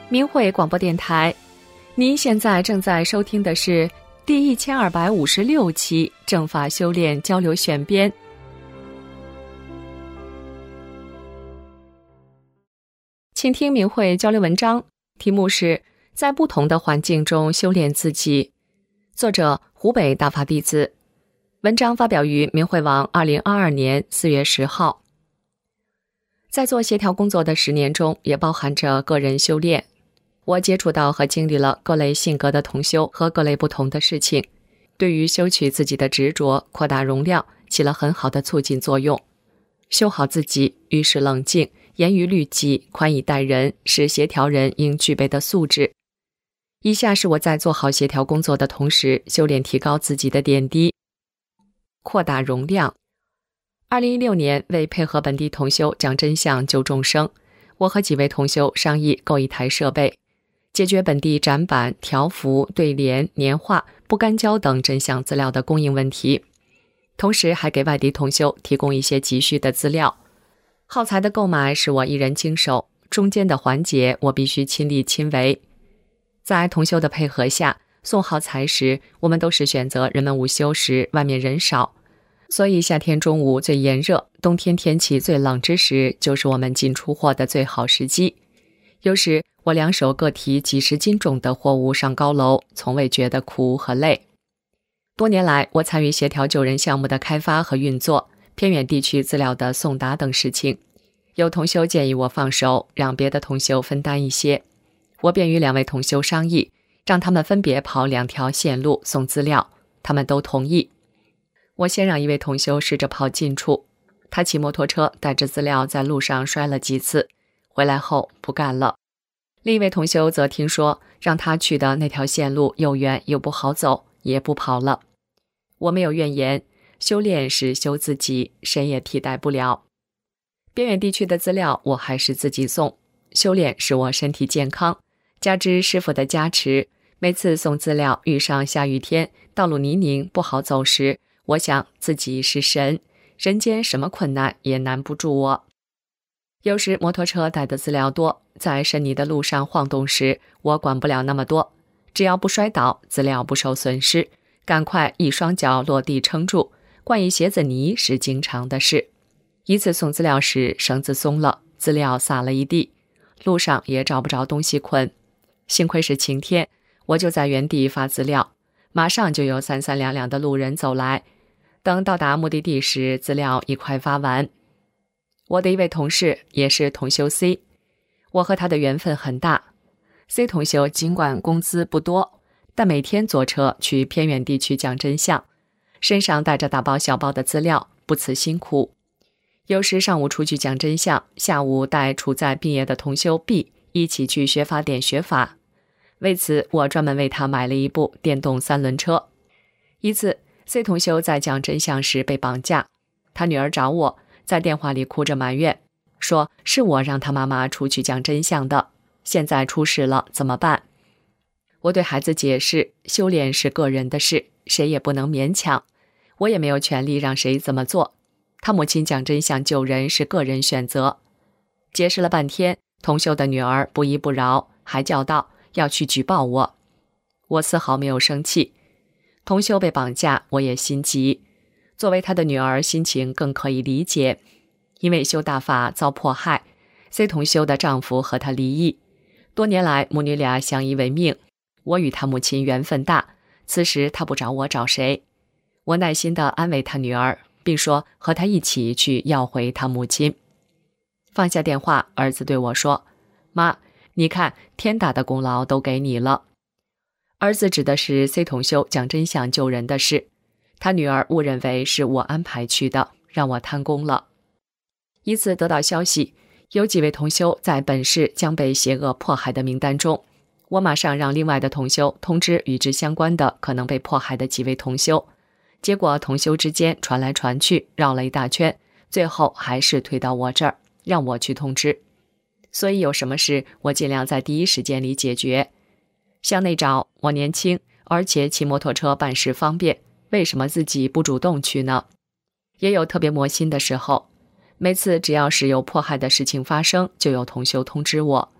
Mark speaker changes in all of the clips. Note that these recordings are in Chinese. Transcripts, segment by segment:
Speaker 1: 明慧广播电台，您现在正在收听的是第1256期正法修炼交流选编。请听明慧交流文章，题目是在不同的环境中修炼自己，作者湖北大法弟子。文章发表于明慧网2022年4月10号。在做协调工作的10年中，也包含着个人修炼。我接触到和经历了各类性格的同修和各类不同的事情，对于修取自己的执着、扩大容量起了很好的促进作用。修好自己，遇事冷静，严于律己，宽以待人，是协调人应具备的素质。以下是我在做好协调工作的同时，修炼提高自己的点滴。扩大容量。2016年，为配合本地同修讲真相救众生，我和几位同修商议购一台设备，解决本地展板、条幅、对联、年画、不干胶等真相资料的供应问题，同时还给外地同修提供一些急需的资料。耗材的购买是我一人经手，中间的环节我必须亲力亲为。在同修的配合下，送耗材时，我们都是选择人们午休时外面人少，所以夏天中午最炎热，冬天天气最冷之时，就是我们进出货的最好时机。有时我两手各提几十斤重的货物上高楼，从未觉得苦和累。多年来，我参与协调救人项目的开发和运作，偏远地区资料的送达等事情。有同修建议我放手，让别的同修分担一些。我便与2位同修商议，让他们分别跑2条线路送资料，他们都同意。我先让一位同修试着跑近处，他骑摩托车带着资料在路上摔了几次，回来后不干了。另一位同修则听说让他去的那条线路又远又不好走，也不跑了。我没有怨言，修炼是修自己，谁也替代不了。边远地区的资料我还是自己送，修炼使我身体健康，加之师父的加持，每次送资料遇上下雨天，道路泥泞不好走时，我想自己是神，人间什么困难也难不住我。有时摩托车带的资料多，在深泥的路上晃动时，我管不了那么多，只要不摔倒，资料不受损失，赶快一双脚落地撑住，灌一鞋子泥是经常的事。一次送资料时，绳子松了，资料撒了一地，路上也找不着东西捆。幸亏是晴天，我就在原地发资料，马上就有三三两两的路人走来。等到达目的地时，资料已快发完。我的一位同事也是同修 C， 我和他的缘分很大。C 同修尽管工资不多，但每天坐车去偏远地区讲真相，身上带着大包小包的资料，不辞辛苦。有时上午出去讲真相，下午带处在毕业的同修 B 一起去学法点学法。为此，我专门为他买了一部电动3轮车。一次 C 同修在讲真相时被绑架，他女儿找我，在电话里哭着埋怨，说是我让他妈妈出去讲真相的，现在出事了怎么办？我对孩子解释，修炼是个人的事，谁也不能勉强，我也没有权利让谁怎么做。他母亲讲真相救人是个人选择。解释了半天，同修的女儿不依不饶，还叫道要去举报我。我丝毫没有生气，同修被绑架，我也心急。作为他的女儿，心情更可以理解。因为修大法遭迫害， C 同修的丈夫和她离异，多年来母女俩相依为命。我与她母亲缘分大，此时她不找我找谁？我耐心地安慰她女儿，并说和她一起去要回她母亲。放下电话，儿子对我说，妈，你看天大的功劳都给你了。儿子指的是 C 同修讲真相救人的事，他女儿误认为是我安排去的，让我贪功了。一次得到消息，有几位同修在本市将被邪恶迫害的名单中，我马上让另外的同修通知与之相关的可能被迫害的几位同修。结果同修之间传来传去，绕了一大圈，最后还是推到我这儿，让我去通知。所以有什么事，我尽量在第一时间里解决。向内找，我年轻，而且骑摩托车办事方便，为什么自己不主动去呢？也有特别磨心的时候，每次只要是有迫害的事情发生，就有同修通知我。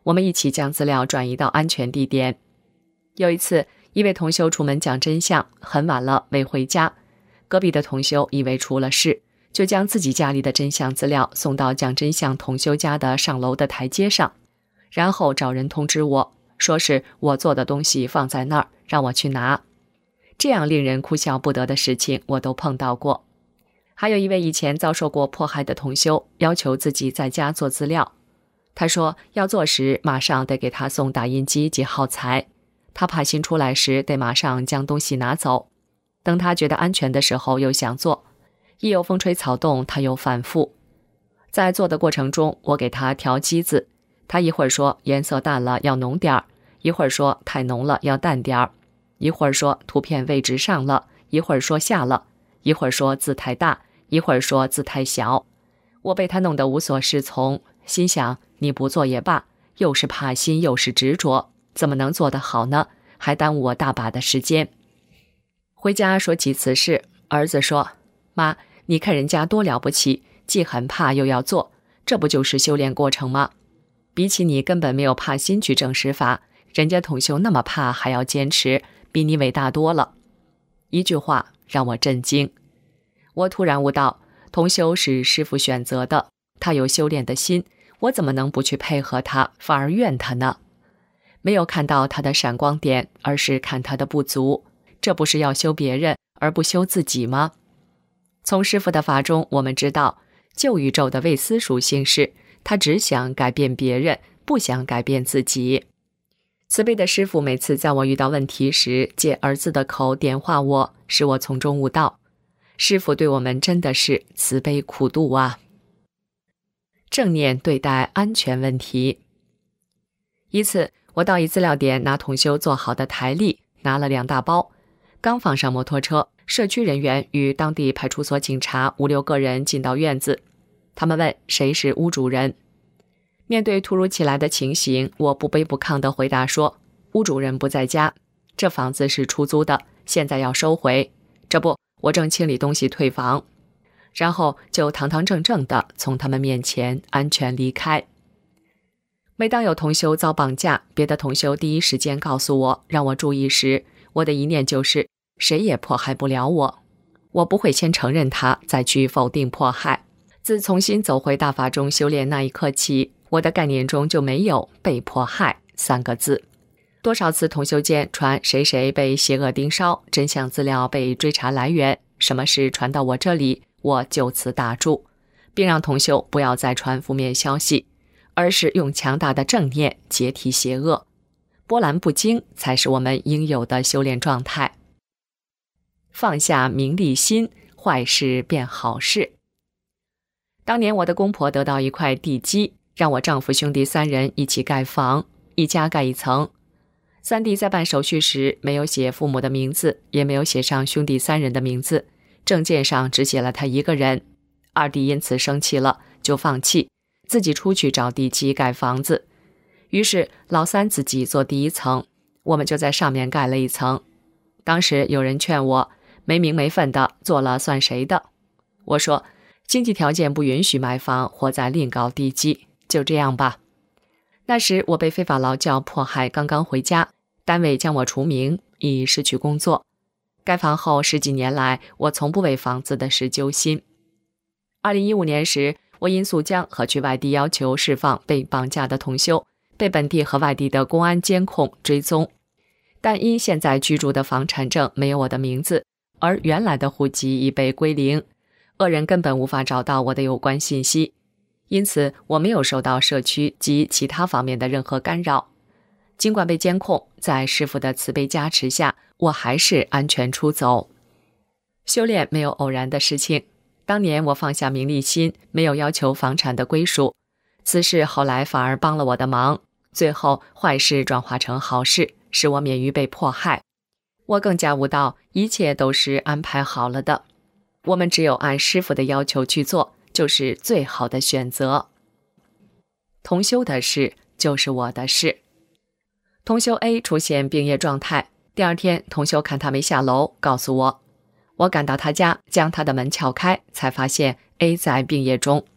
Speaker 1: 我们一起将资料转移到安全地点。有一次，一位同修出门讲真相，很晚了未回家，隔壁的同修以为出了事，就将自己家里的真相资料送到讲真相同修家的上楼的台阶上，然后找人通知我，说是我做的东西放在那儿，让我去拿。这样令人哭笑不得的事情我都碰到过。还有一位以前遭受过迫害的同修，要求自己在家做资料。他说要做时马上得给他送打印机及耗材，他怕新出来时得马上将东西拿走，等他觉得安全的时候又想做，一有风吹草动他又反复。在做的过程中，我给他调机子，他一会儿说颜色淡了要浓点儿，一会儿说太浓了要淡点儿，一会儿说图片位置上了，一会儿说下了，一会儿说字太大，一会儿说字太小。我被他弄得无所适从，心想你不做也罢，又是怕新又是执着，怎么能做得好呢？还耽误我大把的时间。回家说起此事，儿子说，妈，你看人家多了不起，既很怕又要做，这不就是修炼过程吗？比起你根本没有怕心去证实法，人家同修那么怕还要坚持，比你伟大多了。一句话让我震惊。我突然悟到，同修是师父选择的，他有修炼的心，我怎么能不去配合他，反而怨他呢？没有看到他的闪光点，而是看他的不足，这不是要修别人而不修自己吗？从师父的法中，我们知道旧宇宙的唯思属性是他只想改变别人，不想改变自己。慈悲的师父每次在我遇到问题时，借儿子的口点化我，使我从中悟道。师父对我们真的是慈悲苦度啊！正念对待安全问题。一次，我到一资料点拿同修做好的台历，拿了2大包，刚放上摩托车，社区人员与当地派出所警察5、6个人进到院子，他们问谁是屋主人。面对突如其来的情形，我不卑不亢地回答说，屋主人不在家，这房子是出租的，现在要收回，这不，我正清理东西退房。然后就堂堂正正地从他们面前安全离开。每当有同修遭绑架，别的同修第一时间告诉我，让我注意时，我的一念就是谁也迫害不了我，我不会先承认他，再去否定迫害。自重新走回大法中修炼那一刻起，我的概念中就没有被迫害3个字。多少次同修间传谁谁被邪恶盯梢，真相资料被追查来源，什么事传到我这里，我就此打住，并让同修不要再传负面消息，而是用强大的正念解体邪恶。波澜不惊才是我们应有的修炼状态。放下名利心，坏事变好事。当年我的公婆得到一块地基，让我丈夫兄弟3人一起盖房，一家盖1层。三弟在办手续时没有写父母的名字，也没有写上兄弟3人的名字，证件上只写了他一个人。二弟因此生气了，就放弃，自己出去找地基盖房子。于是老三自己做第1层，我们就在上面盖了1层。当时有人劝我，没名没分的做了算谁的？我说，经济条件不允许买房或再另搞地基，就这样吧。那时我被非法劳教迫害，刚刚回家，单位将我除名，已失去工作。盖房后10几年来，我从不为房子的事揪心。2015年时，我因诉将和去外地要求释放被绑架的同修，被本地和外地的公安监控追踪，但因现在居住的房产证没有我的名字，而原来的户籍已被归零，恶人根本无法找到我的有关信息，因此我没有受到社区及其他方面的任何干扰。尽管被监控，在师父的慈悲加持下，我还是安全出走。修炼没有偶然的事情，当年我放下名利心，没有要求房产的归属，此事后来反而帮了我的忙，最后坏事转化成好事，使我免于被迫害。我更加悟到，一切都是安排好了的，我们只有按师父的要求去做，就是最好的选择。同修的事就是我的事。同修 A 出现病业状态，第2天同修看他没下楼，告诉我，我赶到他家，将他的门撬开，才发现 A 在病业中。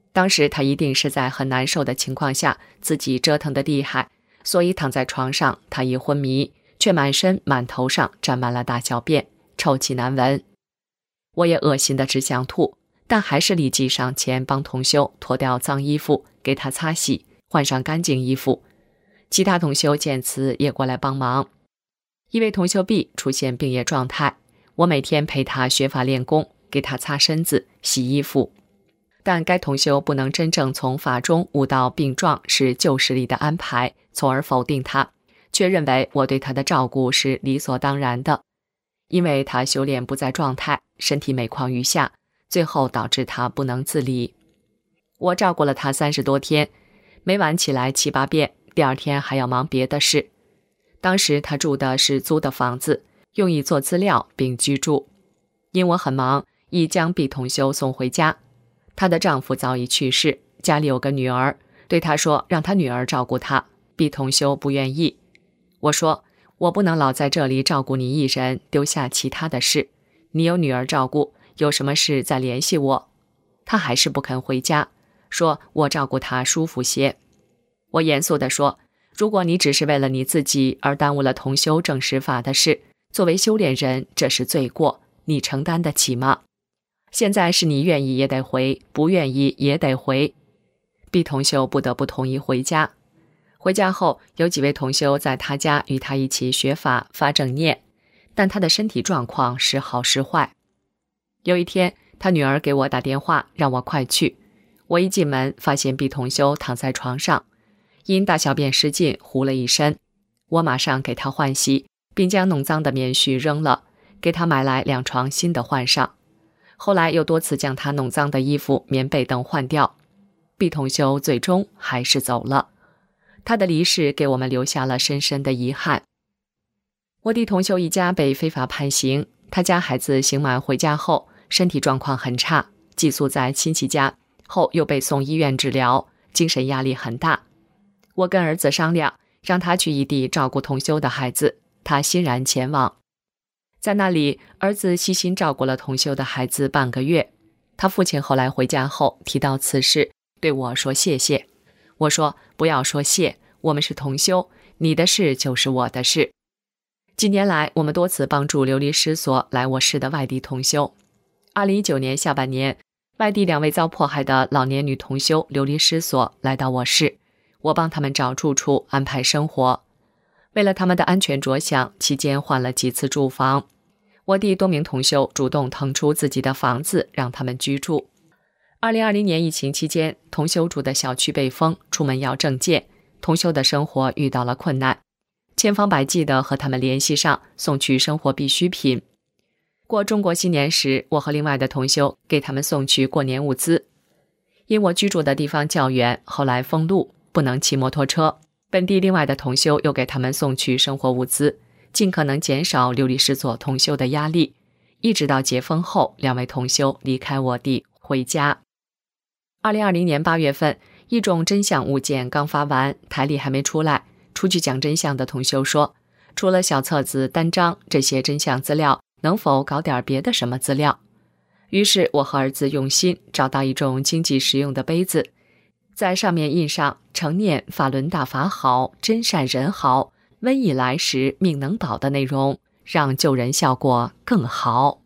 Speaker 1: 当时他一定是在很难受的情况下，自己折腾得厉害，所以躺在床上，他已昏迷，却满身满头上沾满了大小便，臭气难闻。我也恶心得只想吐，但还是立即上前帮同修脱掉脏衣服，给他擦洗，换上干净衣服。其他同修见此也过来帮忙。一位同修 B 出现病业状态，我每天陪他学法练功，给他擦身子、洗衣服。但该同修不能真正从法中悟到病状是旧时里的安排，从而否定他，却认为我对他的照顾是理所当然的。因为他修炼不在状态，身体每况愈下，最后导致他不能自理。我照顾了他30多天，每晚起来7、8遍，第二天还要忙别的事。当时他住的是租的房子，用以做资料并居住。因我很忙，已将 B 同修送回家。她的丈夫早已去世，家里有个女儿，对她说让她女儿照顾她。B 同修不愿意。我说我不能老在这里照顾你一人，丢下其他的事。你有女儿照顾，有什么事再联系我。她还是不肯回家，说我照顾她舒服些。我严肃地说，如果你只是为了你自己而耽误了同修正实法的事，作为修炼人，这是罪过，你承担得起吗？现在是你愿意也得回，不愿意也得回。B 同修不得不同意回家。回家后，有几位同修在他家与他一起学法发正念，但他的身体状况时好时坏。有一天，他女儿给我打电话，让我快去。我一进门，发现 B 同修躺在床上，因大小便失禁，糊了一身。我马上给他换洗，并将弄脏的棉絮扔了，给他买来2床新的换上。后来又多次将他弄脏的衣服、棉被等换掉。B 同修最终还是走了。他的离世给我们留下了深深的遗憾。我弟同修一家被非法判刑，他家孩子刑满回家后，身体状况很差，寄宿在亲戚家，后又被送医院治疗，精神压力很大。我跟儿子商量，让他去异地照顾同修的孩子，他欣然前往。在那里，儿子细心照顾了同修的孩子半个月。他父亲后来回家后提到此事，对我说谢谢。我说不要说谢，我们是同修，你的事就是我的事。几年来，我们多次帮助流离失所来我市的外地同修。2019年下半年，外地2位遭迫害的老年女同修流离失所来到我市，我帮他们找住处，安排生活。为了他们的安全着想，期间换了几次住房。我弟多名同修主动腾出自己的房子让他们居住。2020年疫情期间，同修住的小区被封，出门要证件，同修的生活遇到了困难，千方百计地和他们联系上，送去生活必需品。过中国新年时，我和另外的同修给他们送去过年物资。因我居住的地方较远，后来封路，不能骑摩托车，本地另外的同修又给他们送去生活物资，尽可能减少流离失所同修的压力。一直到解封后，2位同修离开我地回家。2020年8月份，一种真相物件刚发完，台历还没出来，出去讲真相的同修说，除了小册子、单张这些真相资料，能否搞点别的什么资料？于是我和儿子用心找到一种经济实用的杯子，在上面印上承念法轮大法好，真善人好，瘟疫来时命能保的内容，让救人效果更好。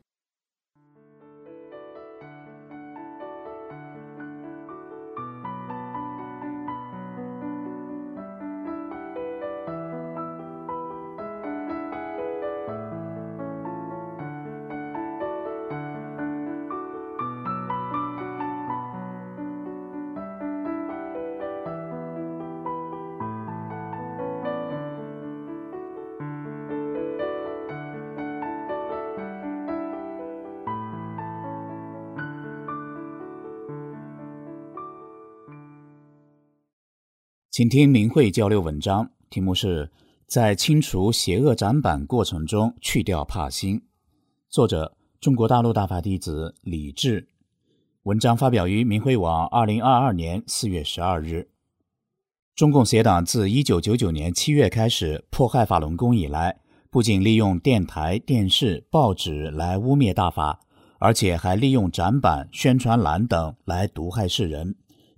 Speaker 2: 请听明慧交流文章，题目是在清除邪恶展板过程中去掉怕心，作者中国大陆大法弟子李志。文章发表于明慧网2022年4月12日。中共邪党自1999年7月开始迫害法轮功以来，不仅利用电台、电视、报纸来污蔑大法，而且还利用展板、宣传栏等来毒害世人，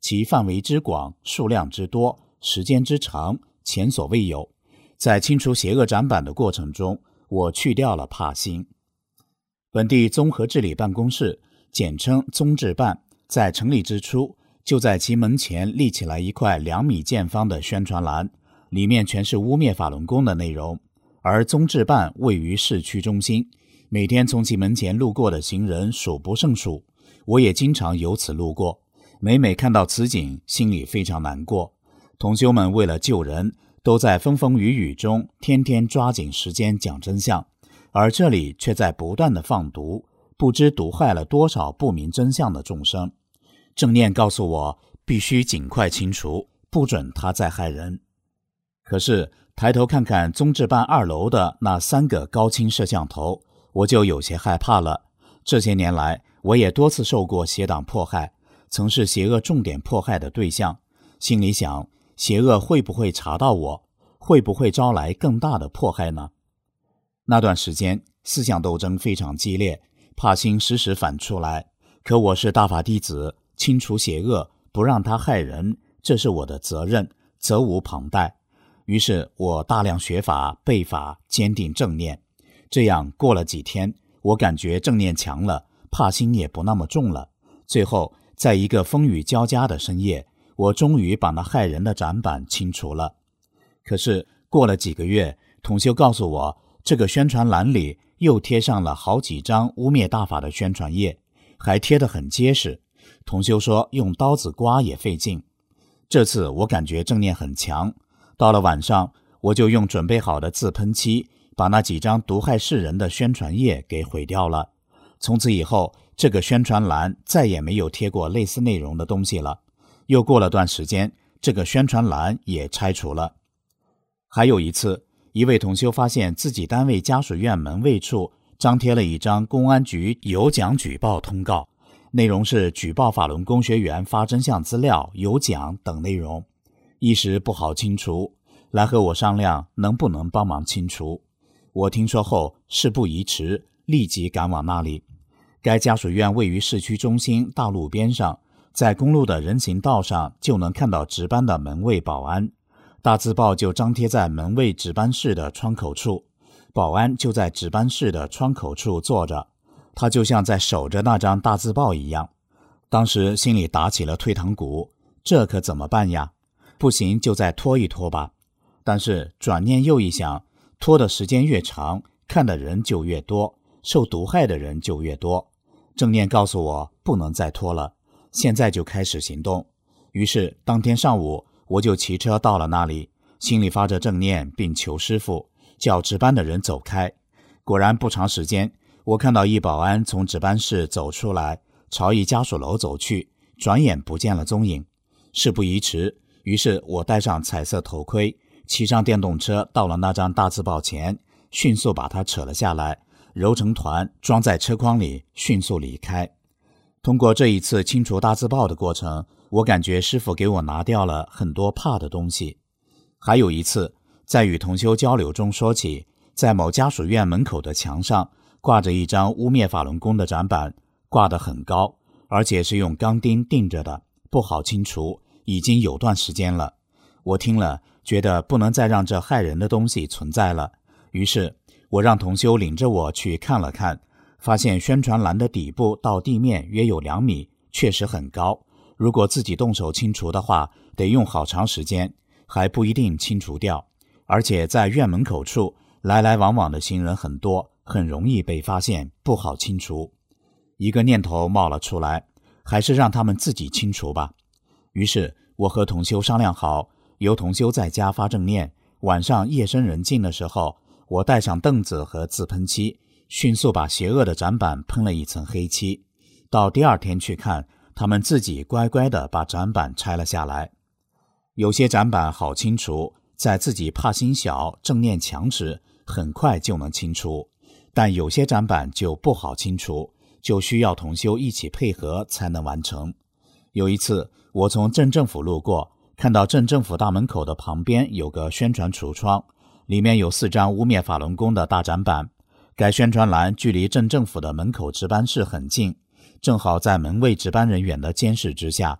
Speaker 2: 其范围之广，数量之多，时间之长，前所未有。在清除邪恶展板的过程中，我去掉了怕心。本地综合治理办公室，简称综治办，在成立之初，就在其门前立起来一块2米见方的宣传栏，里面全是污蔑法轮功的内容。而综治办位于市区中心，每天从其门前路过的行人数不胜数，我也经常由此路过，每每看到此景，心里非常难过。同修们为了救人，都在风风雨雨中天天抓紧时间讲真相，而这里却在不断的放毒，不知毒害了多少不明真相的众生。正念告诉我，必须尽快清除，不准他再害人。可是抬头看看综治办2楼的那3个高清摄像头，我就有些害怕了。这些年来，我也多次受过邪党迫害，曾是邪恶重点迫害的对象，心里想，邪恶会不会查到我，会不会招来更大的迫害呢？那段时间思想斗争非常激烈，怕心时时反出来，可我是大法弟子，清除邪恶，不让他害人，这是我的责任，责无旁贷。于是我大量学法背法，坚定正念。这样过了几天，我感觉正念强了，怕心也不那么重了。最后在一个风雨交加的深夜，我终于把那害人的展板清除了。可是过了几个月，同修告诉我，这个宣传栏里又贴上了好几张污蔑大法的宣传页，还贴得很结实。同修说用刀子刮也费劲。这次我感觉正念很强，到了晚上，我就用准备好的自喷漆把那几张毒害世人的宣传页给毁掉了。从此以后，这个宣传栏再也没有贴过类似内容的东西了。又过了段时间，这个宣传栏也拆除了。还有一次，一位同修发现自己单位家属院门卫处张贴了一张公安局有奖举报通告，内容是举报法轮功学员发真相资料、有奖等内容，一时不好清除，来和我商量能不能帮忙清除。我听说后，事不宜迟，立即赶往那里。该家属院位于市区中心大路边上，在公路的人行道上就能看到值班的门卫保安，大字报就张贴在门卫值班室的窗口处，保安就在值班室的窗口处坐着，他就像在守着那张大字报一样。当时心里打起了退堂鼓，这可怎么办呀？不行就再拖一拖吧。但是转念又一想，拖的时间越长，看的人就越多，受毒害的人就越多。正念告诉我不能再拖了，现在就开始行动。于是当天上午，我就骑车到了那里，心里发着正念，并求师父叫值班的人走开。果然不长时间，我看到一保安从值班室走出来，朝一家属楼走去，转眼不见了踪影。事不宜迟，于是我戴上彩色头盔，骑上电动车到了那张大字报前，迅速把它扯了下来，揉成团装在车筐里，迅速离开。通过这一次清除大字报的过程，我感觉师父给我拿掉了很多怕的东西。还有一次，在与同修交流中说起，在某家属院门口的墙上挂着一张污蔑法轮功的展板，挂得很高，而且是用钢钉钉着的，不好清除，已经有段时间了。我听了，觉得不能再让这害人的东西存在了，于是我让同修领着我去看了看，发现宣传栏的底部到地面约有2米，确实很高，如果自己动手清除的话，得用好长时间，还不一定清除掉。而且在院门口处来来往往的行人很多，很容易被发现，不好清除。一个念头冒了出来，还是让他们自己清除吧。于是我和同修商量好，由同修在家发正念，晚上夜深人静的时候，我带上凳子和自喷漆，迅速把邪恶的展板喷了一层黑漆。到第二天去看，他们自己乖乖地把展板拆了下来。有些展板好清除，在自己怕心小、正念强时，很快就能清除，但有些展板就不好清除，就需要同修一起配合才能完成。有一次，我从镇政府路过，看到镇政府大门口的旁边有个宣传橱窗，里面有4张污蔑法轮功的大展板。该宣传栏距离镇政府的门口值班室很近，正好在门卫值班人员的监视之下，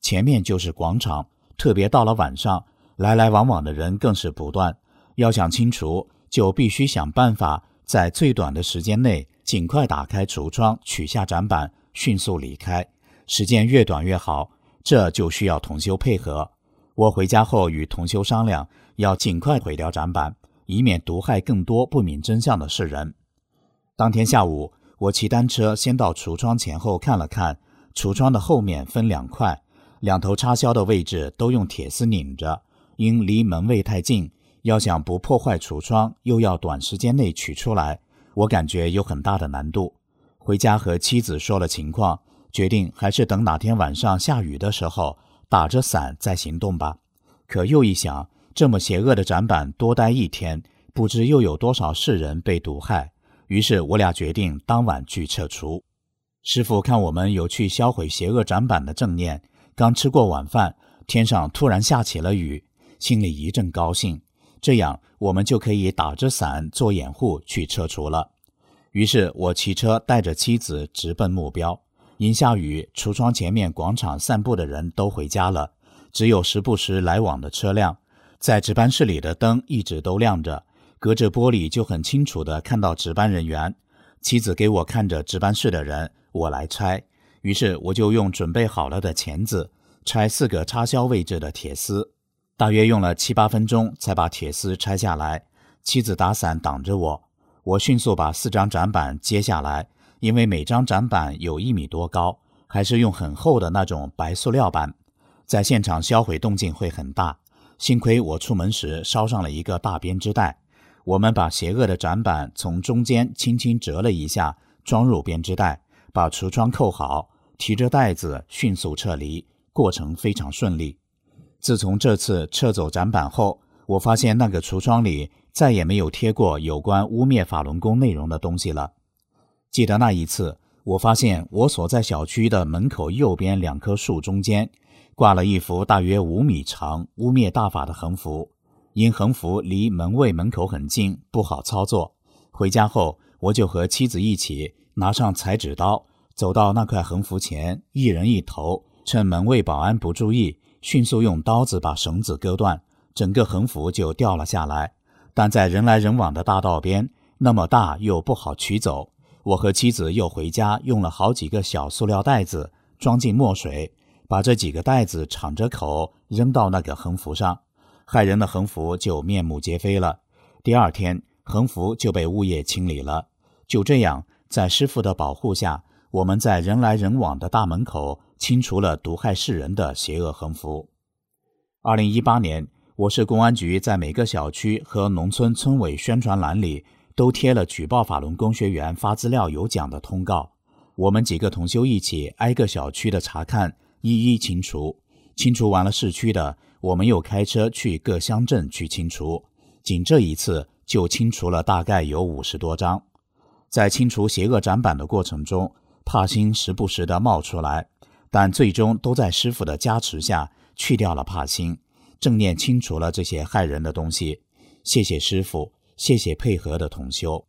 Speaker 2: 前面就是广场，特别到了晚上，来来往往的人更是不断。要想清除，就必须想办法在最短的时间内尽快打开橱窗，取下展板，迅速离开。时间越短越好，这就需要同修配合。我回家后与同修商量，要尽快毁掉展板，以免毒害更多不明真相的世人。当天下午，我骑单车先到橱窗前后看了看，橱窗的后面分2块，两头插销的位置都用铁丝拧着，因离门卫太近，要想不破坏橱窗，又要短时间内取出来，我感觉有很大的难度。回家和妻子说了情况，决定还是等哪天晚上下雨的时候，打着伞再行动吧。可又一想，这么邪恶的展板多待1天，不知又有多少世人被毒害。于是我俩决定当晚去撤除。师父看我们有去销毁邪恶展板的正念，刚吃过晚饭，天上突然下起了雨，心里一阵高兴，这样我们就可以打着伞做掩护去撤除了。于是我骑车带着妻子直奔目标。因下雨，橱窗前面广场散步的人都回家了，只有时不时来往的车辆。在值班室里的灯一直都亮着，隔着玻璃就很清楚地看到值班人员。妻子给我看着值班室的人，我来拆。于是我就用准备好了的钳子拆4个插销位置的铁丝，大约用了7、8分钟才把铁丝拆下来。妻子打伞挡着我，我迅速把4张展板接下来，因为每张展板有1米多高，还是用很厚的那种白塑料板，在现场销毁动静会很大。幸亏我出门时捎上了一个大编织袋，我们把邪恶的展板从中间轻轻折了一下，装入编织袋，把橱窗扣好，提着袋子迅速撤离，过程非常顺利。自从这次撤走展板后，我发现那个橱窗里再也没有贴过有关污蔑法轮功内容的东西了。记得那一次，我发现我所在小区的门口右边2棵树中间挂了一幅大约5米长污蔑大法的横幅，因横幅离门卫门口很近，不好操作。回家后，我就和妻子一起拿上裁纸刀，走到那块横幅前，一人一头，趁门卫保安不注意，迅速用刀子把绳子割断，整个横幅就掉了下来。但在人来人往的大道边，那么大又不好取走，我和妻子又回家用了好几个小塑料袋子装进墨水，把这几个袋子敞着口扔到那个横幅上，害人的横幅就面目皆非了。第2天，横幅就被物业清理了。就这样，在师父的保护下，我们在人来人往的大门口清除了毒害世人的邪恶横幅。2018年，我市公安局在每个小区和农村村委宣传栏里都贴了举报法轮功学员发资料有奖的通告。我们几个同修一起挨个小区的查看，一一清除。清除完了市区的，我们又开车去各乡镇去清除。仅这一次就清除了大概有50多张。在清除邪恶展板的过程中，怕心时不时地冒出来，但最终都在师父的加持下去掉了怕心，正念清除了这些害人的东西。谢谢师父，谢谢配合的同修。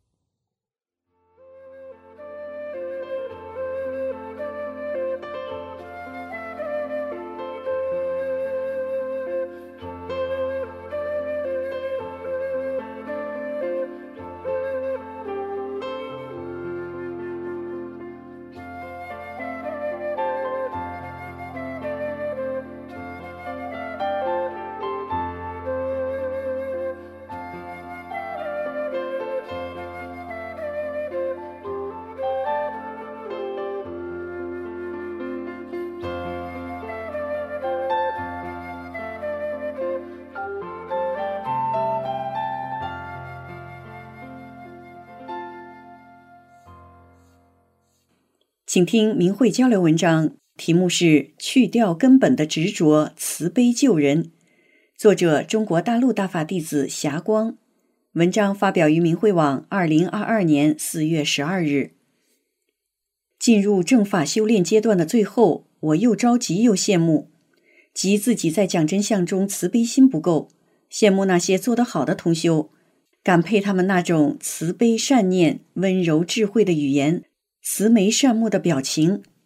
Speaker 3: 请听明慧交流文章，题目是去掉根本的执着，慈悲救人。作者中国大陆大法弟子霞光。文章发表于明慧网2022年4月12日。进入正法修炼阶段的最后，我又着急又羡慕，即自己在讲真相中慈悲心不够，羡慕那些做得好的同修，感佩他们那种慈悲善念、温柔智慧的语言，慈眉善目的表情。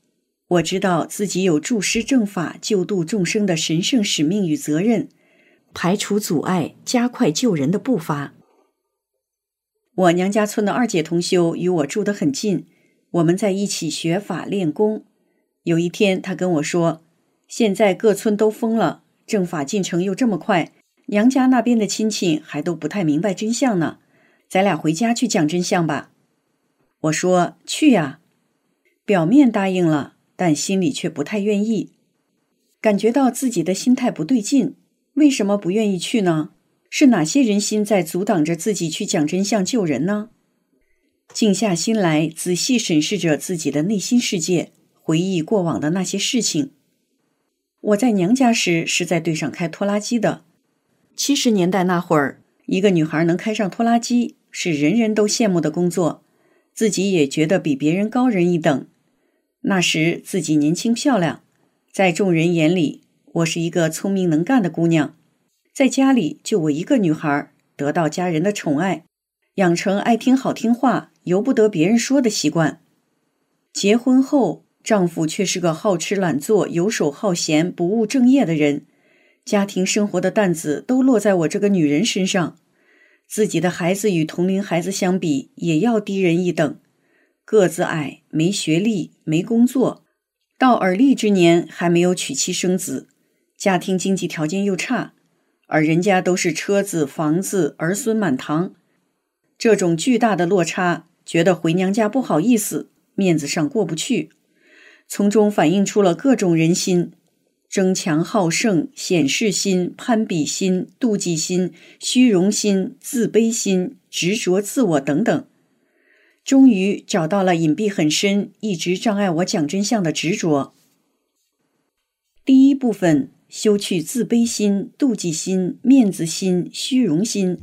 Speaker 3: 我知道自己有助施正法、救度众生的神圣使命与责任，排除阻碍，加快救人的步伐。我娘家村的二姐同修与我住得很近，我们在一起学法练功。有一天她跟我说，现在各村都封了，正法进程又这么快，娘家那边的亲戚还都不太明白真相呢，咱俩回家去讲真相吧。我说去呀，表面答应了，但心里却不太愿意，感觉到自己的心态不对劲。为什么不愿意去呢？是哪些人心在阻挡着自己去讲真相救人呢？静下心来，仔细审视着自己的内心世界，回忆过往的那些事情。我在娘家时是在队上开拖拉机的。70年代那会儿，一个女孩能开上拖拉机是人人都羡慕的工作，自己也觉得比别人高人一等。那时自己年轻漂亮，在众人眼里，我是一个聪明能干的姑娘。在家里就我一个女孩，得到家人的宠爱，养成爱听好听话，由不得别人说的习惯。结婚后，丈夫却是个好吃懒做、游手好闲、不务正业的人，家庭生活的担子都落在我这个女人身上。自己的孩子与同龄孩子相比，也要低人一等，个子矮，没学历，没工作，到而立之年还没有娶妻生子，家庭经济条件又差，而人家都是车子、房子、儿孙满堂。这种巨大的落差，觉得回娘家不好意思，面子上过不去，从中反映出了各种人心，争强好胜、显示心、攀比心、妒忌心、虚荣心、自卑心、执着自我等等。终于找到了隐蔽很深，一直障碍我讲真相的执着。第一部分，修去自卑心、妒忌心、面子心、虚荣心。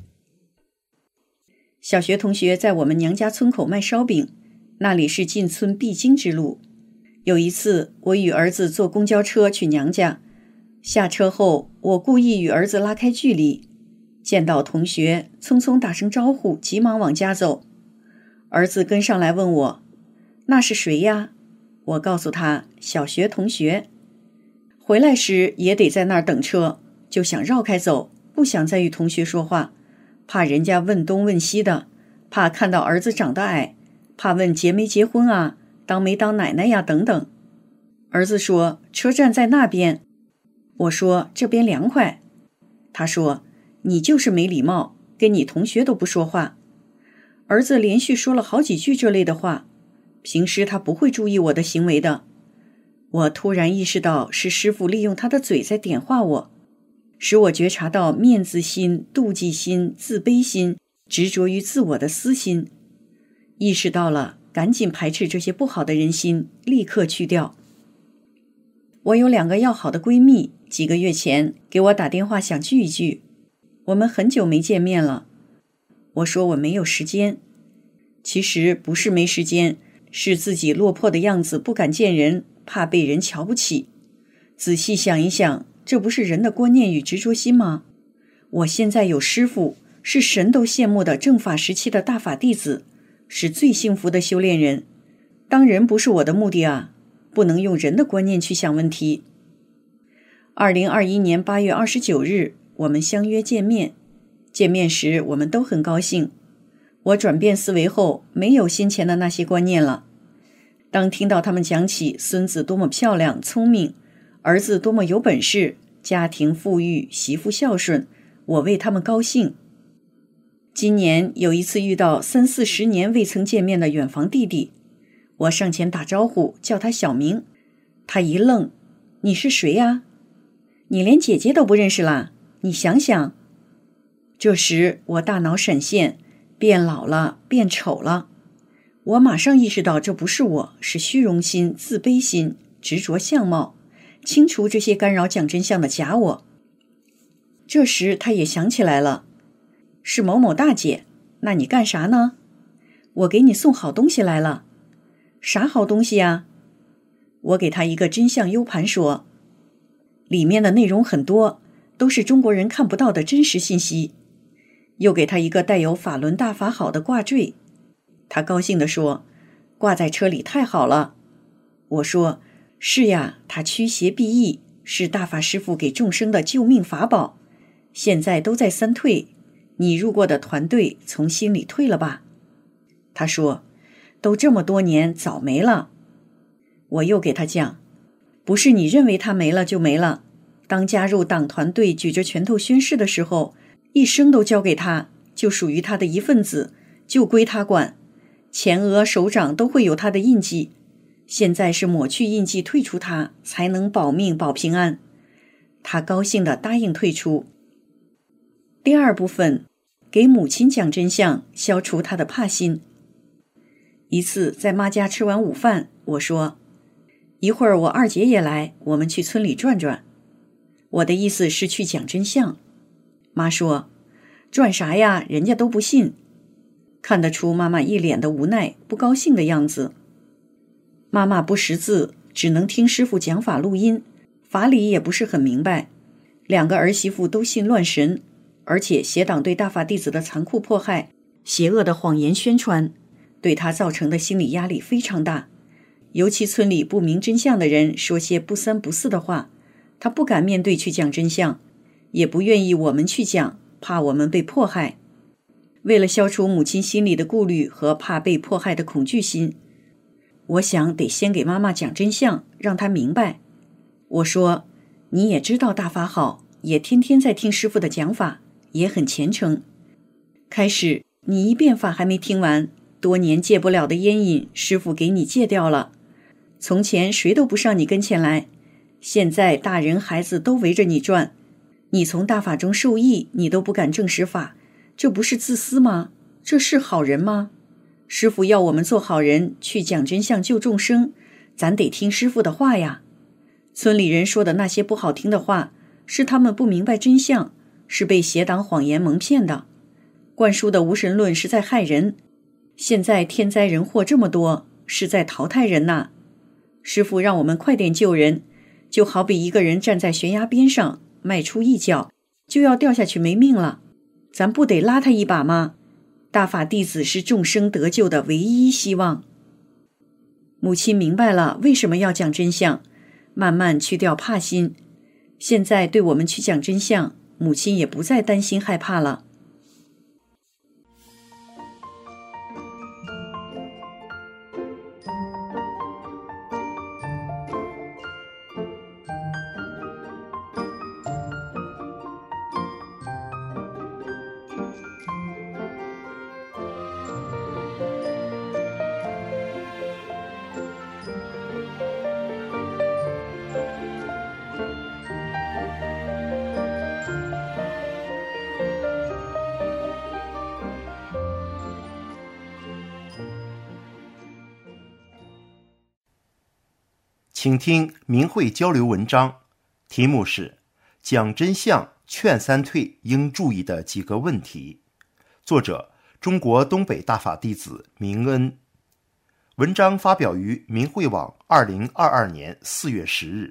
Speaker 3: 小学同学在我们娘家村口卖烧饼，那里是进村必经之路。有一次，我与儿子坐公交车去娘家，下车后，我故意与儿子拉开距离，见到同学，匆匆打声招呼，急忙往家走。儿子跟上来问我，那是谁呀？我告诉他，小学同学。回来时也得在那儿等车，就想绕开走，不想再与同学说话，怕人家问东问西的，怕看到儿子长得矮，怕问结没结婚啊，当没当奶奶呀等等。儿子说车站在那边，我说这边凉快。他说你就是没礼貌，跟你同学都不说话。儿子连续说了好几句这类的话，平时他不会注意我的行为的。我突然意识到是师父利用他的嘴在点化我，使我觉察到面子心、妒忌心、自卑心、执着于自我的私心。意识到了，赶紧排斥这些不好的人心，立刻去掉。我有2个要好的闺蜜，几个月前给我打电话想聚一聚，我们很久没见面了。我说我没有时间，其实不是没时间，是自己落魄的样子不敢见人，怕被人瞧不起。仔细想一想，这不是人的观念与执着心吗？我现在有师父，是神都羡慕的正法时期的大法弟子，是最幸福的修炼人。当人不是我的目的啊，不能用人的观念去想问题。2021年8月29日，我们相约见面。见面时我们都很高兴。我转变思维后，没有先前的那些观念了。当听到他们讲起孙子多么漂亮聪明，儿子多么有本事，家庭富裕，媳妇孝顺，我为他们高兴。今年有一次遇到30-40年未曾见面的远房弟弟，我上前打招呼，叫他小名。他一愣，你是谁呀？你连姐姐都不认识啦？你想想。这时我大脑闪现，变老了，变丑了。我马上意识到这不是我，是虚荣心、自卑心、执着相貌，清除这些干扰讲真相的假我。这时他也想起来了，是某某大姐，那你干啥呢？我给你送好东西来了。啥好东西呀？我给他一个真相 U 盘说，里面的内容很多，都是中国人看不到的真实信息。又给他一个带有法轮大法好的挂坠，他高兴地说，挂在车里太好了。我说， 是呀，他驱邪避疫，是大法师父给众生的救命法宝，现在都在三退，你入过的团队从心里退了吧？他说，都这么多年，早没了。我又给他讲，不是你认为他没了就没了，当加入党团队举着拳头宣誓的时候，一生都交给他，就属于他的一份子，就归他管，前额手掌都会有他的印记，现在是抹去印记退出他，才能保命保平安。他高兴地答应退出。第二部分，给母亲讲真相，消除她的怕心。一次在妈家吃完午饭，我说，一会儿我二姐也来，我们去村里转转。我的意思是去讲真相。妈说，转啥呀，人家都不信。看得出妈妈一脸的无奈不高兴的样子。妈妈不识字，只能听师傅讲法录音，法理也不是很明白。2个儿媳妇都信乱神，而且邪党对大法弟子的残酷迫害，邪恶的谎言宣传，对他造成的心理压力非常大。尤其村里不明真相的人说些不三不四的话，他不敢面对去讲真相，也不愿意我们去讲，怕我们被迫害。为了消除母亲心里的顾虑和怕被迫害的恐惧心，我想得先给妈妈讲真相，让她明白。我说，你也知道大法好，也天天在听师父的讲法，也很虔诚。开始你一遍法还没听完，多年戒不了的烟瘾，师父给你戒掉了。从前谁都不上你跟前来，现在大人孩子都围着你转，你从大法中受益，你都不敢正实法，这不是自私吗？这是好人吗？师父要我们做好人，去讲真相救众生，咱得听师父的话呀。村里人说的那些不好听的话，是他们不明白真相，是被邪党谎言蒙骗的。灌输的无神论是在害人，现在天灾人祸这么多，是在淘汰人呐。师父让我们快点救人，就好比一个人站在悬崖边上，迈出一脚就要掉下去没命了，咱不得拉他一把吗？大法弟子是众生得救的唯一希望。母亲明白了为什么要讲真相，慢慢去掉怕心。现在对我们去讲真相，母亲也不再担心害怕了。
Speaker 4: 请听明慧交流文章，题目是讲真相劝三退应注意的几个问题，作者中国东北大法弟子明恩。文章发表于明慧网2022年4月10日。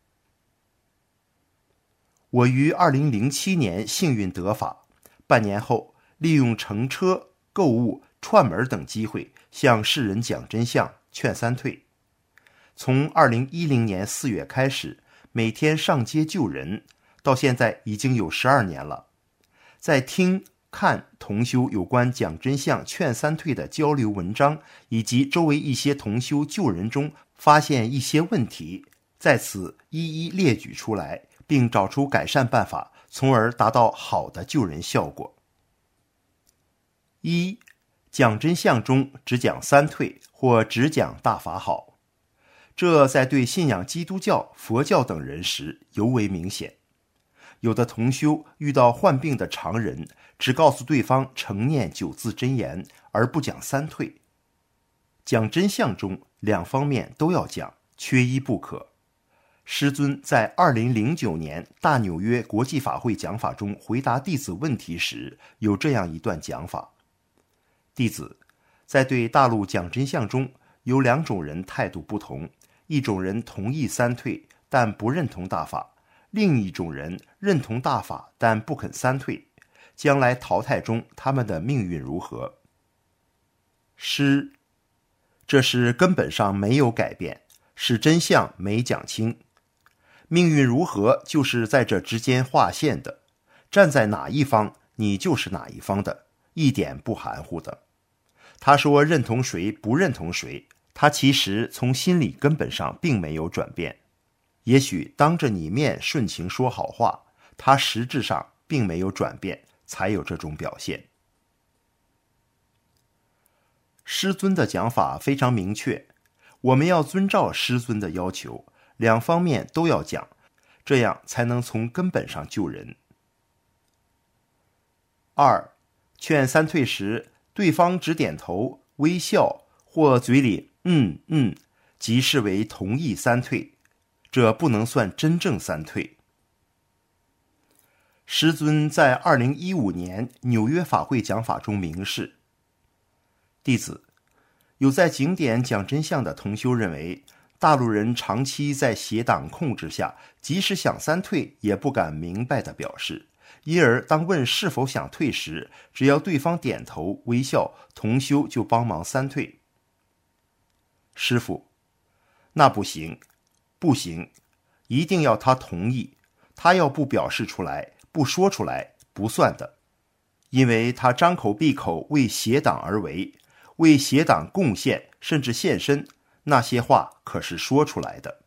Speaker 4: 我于2007年幸运得法，半年后利用乘车、购物、串门等机会向世人讲真相劝三退。从2010年4月开始，每天上街救人，到现在已经有12年了。在听、看同修有关讲真相劝三退的交流文章，以及周围一些同修救人中发现一些问题，在此一一列举出来，并找出改善办法，从而达到好的救人效果。1. 讲真相中只讲三退或只讲大法好，这在对信仰基督教、佛教等人时尤为明显。有的同修遇到患病的常人，只告诉对方承念9字真言，而不讲三退。讲真相中2方面都要讲，缺一不可。师尊在2009年大纽约国际法会讲法中回答弟子问题时，有这样一段讲法：弟子在对大陆讲真相中有2种人态度不同，一种人同意三退，但不认同大法；另一种人认同大法，但不肯三退。将来淘汰中，他们的命运如何？师，这是根本上没有改变， 是真相没讲清。命运如何，就是在这之间划线的，站在哪一方，你就是哪一方的，一点不含糊的。他说认同谁不认同谁，他其实从心理根本上并没有转变。也许当着你面顺情说好话，他实质上并没有转变，才有这种表现。师尊的讲法非常明确，我们要遵照师尊的要求，两方面都要讲，这样才能从根本上救人。2. 劝三退时，对方只点头、微笑或嘴里即视为同意三退，这不能算真正三退。师尊在2015年纽约法会讲法中明示，弟子，有在景点讲真相的同修认为，大陆人长期在邪党控制下，即使想三退也不敢明白地表示，因而当问是否想退时，只要对方点头微笑，同修就帮忙三退。师父，那不行，不行，一定要他同意，他要不表示出来，不说出来，不算的，因为他张口闭口为邪党而为，为邪党贡献甚至献身，那些话可是说出来的。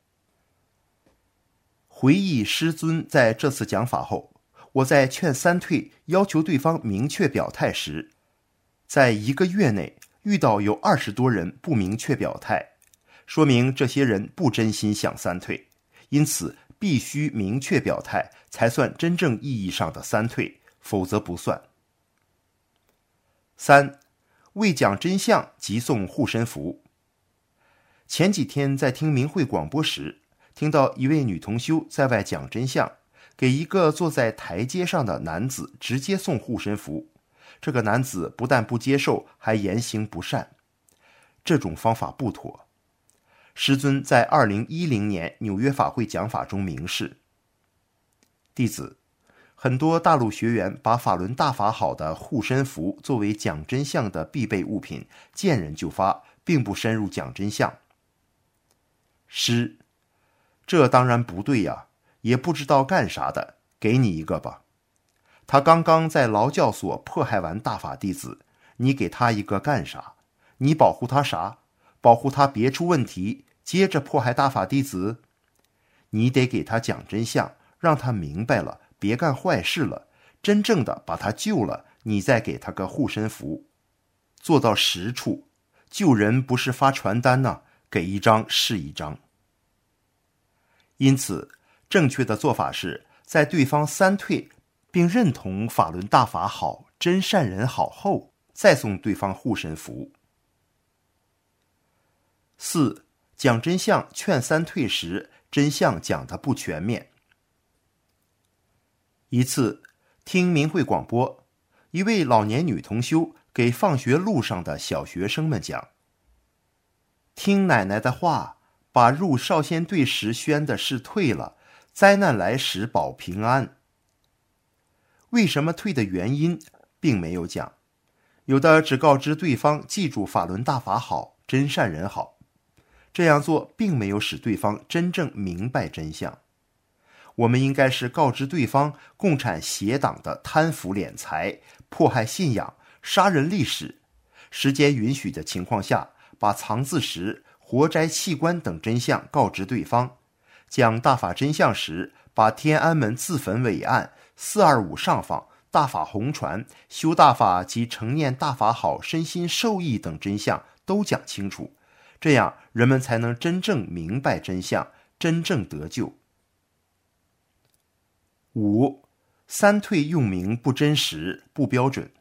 Speaker 4: 回忆师尊在这次讲法后，我在劝三退要求对方明确表态时，在1个月内遇到有20多人不明确表态，说明这些人不真心想三退，因此必须明确表态才算真正意义上的三退，否则不算。3. 为讲真相即送护身符。前几天在听明慧广播时，听到一位女同修在外讲真相，给一个坐在台阶上的男子直接送护身符，这个男子不但不接受，还言行不善，这种方法不妥。师尊在2010年纽约法会讲法中明示，弟子，很多大陆学员把法轮大法好的护身符作为讲真相的必备物品，见人就发，并不深入讲真相。师，这当然不对呀，也不知道干啥的，给你一个吧。他刚刚在劳教所迫害完大法弟子，你给他一个干啥？你保护他啥？保护他别出问题，接着迫害大法弟子？你得给他讲真相，让他明白了，别干坏事了，真正的把他救了，你再给他个护身符，做到实处。救人不是发传单呢，给一张是一张。因此，正确的做法是在对方三退并认同法轮大法好、真善人好后，再送对方护身符。4. 讲真相劝三退时，真相讲得不全面。一次听明慧广播，一位老年女同修给放学路上的小学生们讲，听奶奶的话，把入少先队时宣的事退了，灾难来时保平安。为什么退的原因并没有讲，有的只告知对方记住法轮大法好，真善人好，这样做并没有使对方真正明白真相。我们应该是告知对方共产邪党的贪腐敛财、迫害信仰、杀人历史，时间允许的情况下，把藏字石、活摘器官等真相告知对方。讲大法真相时，把天安门自焚伟案、425上访、大法红传、修大法及承念大法好、身心受益等真相都讲清楚，这样人们才能真正明白真相，真正得救。5. 三退用名不真实、不标准。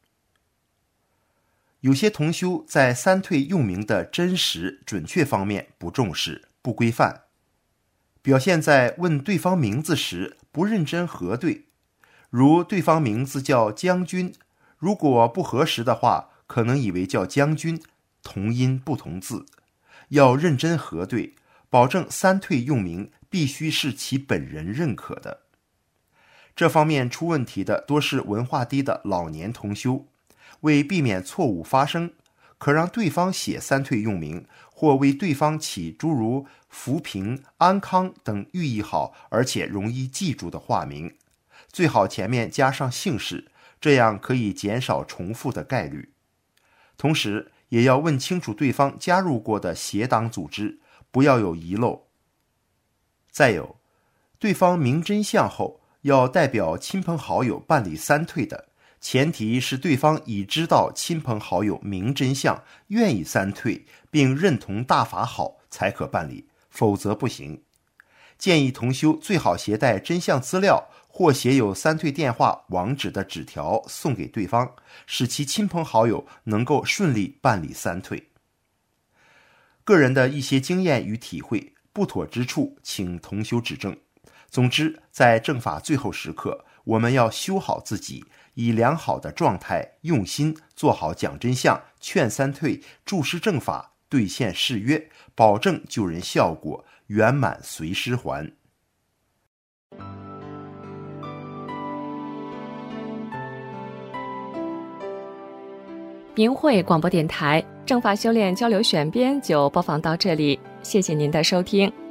Speaker 4: 有些同修在三退用名的真实、准确方面不重视、不规范，表现在问对方名字时不认真核对，如对方名字叫将军，如果不核实的话，可能以为叫将军，同音不同字，要认真核对，保证三退用名必须是其本人认可的。这方面出问题的多是文化低的老年同修，为避免错误发生， 可让对方写三退用名，或为对方起诸如扶贫、安康等寓意好而且容易记住的化名，最好前面加上姓氏，这样可以减少重复的概率。同时也要问清楚对方加入过的协党组织，不要有遗漏。再有，对方明真相后，要代表亲朋好友办理三退的，前提是对方已知道亲朋好友明真相，愿意三退，并认同大法好才可办理，否则不行。建议同修最好携带真相资料或写有三退电话网址的纸条送给对方，使其亲朋好友能够顺利办理三退。个人的一些经验与体会，不妥之处请同修指正。总之，在正法最后时刻，我们要修好自己，以良好的状态用心做好讲真相、劝三退、注释正法、兑现誓约，保证救人效果圆满随师还。
Speaker 1: 明慧广播电台正法修炼交流选编就播放到这里，谢谢您的收听。